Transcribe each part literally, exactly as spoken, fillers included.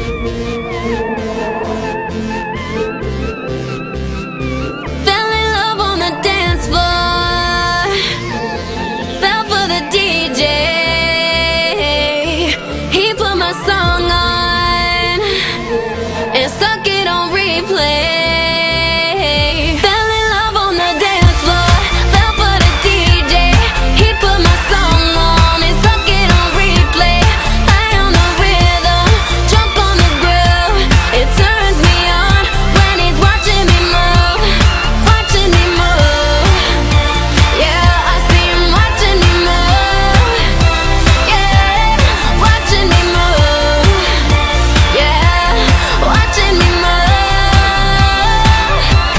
Fell in love on the dance floor, fell for the D J. He put my song on and stuck it on replay. Fell in love on the dance floor, fell for the D J. He put my song on and stuck it on replay. High on the rhythm, drunk on the groove. It turns me on when he's watching me move, watching me move. Yeah, I see him watching me move. Yeah, watching me move. Yeah, watching me move.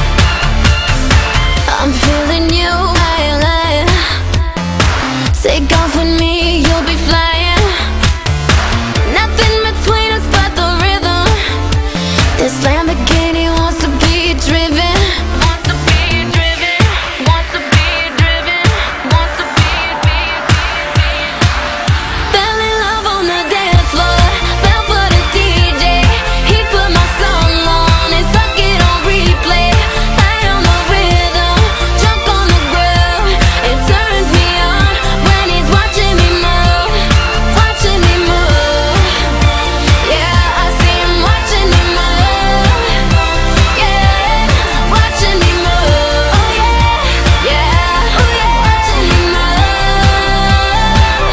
I'm feeling you, island. Take off with me, you'll be flying. Nothing between us but the rhythm. This Lamborghini wants to be driven. Wants to be driven. Wants to be driven. Wants to be, be, be, be. Fell in love on the dance floor, fell for the D J. He put my song on and stuck it on replay. High on the rhythm, drunk on the groove. It turns me on when he's watching me move, watching me move. Yeah, I see him watching me move. Yeah, watching me move. Oh yeah, yeah, oh yeah, watching me move.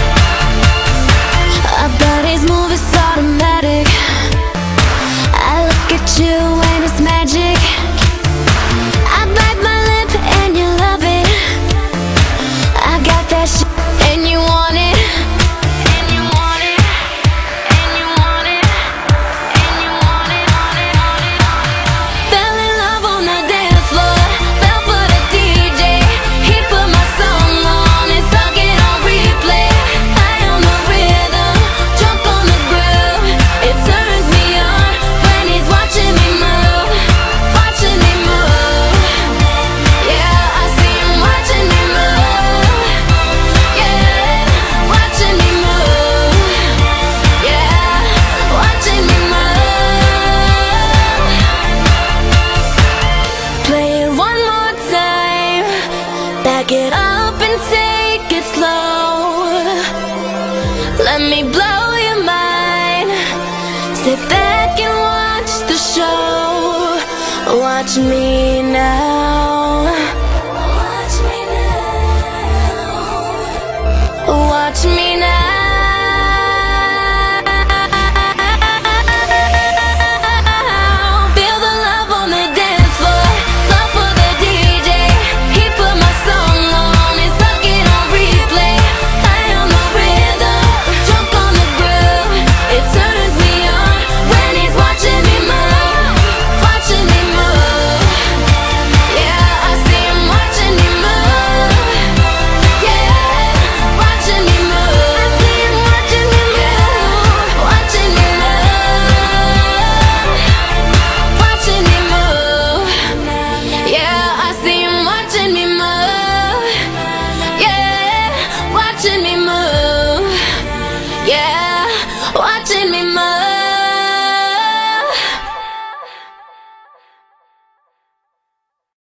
Our bodies move, it's automatic. I look at you and it's magic. I bite my lip and you love it. I got that shit and you want it. And you want it. And you want it. And you want it. Want it, want it, want it. Fell in love on the dance floor, fell for the D J. He put my song on and stuck it on replay. High on the rhythm, drunk on the groove. It turns me on when he's watching me move, watching me move. Yeah, I see him watching me move. Yeah, watching me move. Yeah, watching me move. Play it one more time, back it up and take it slow. Let me blow your mind. Sit back and watch the show. Watch me now. Watch me now. Watch me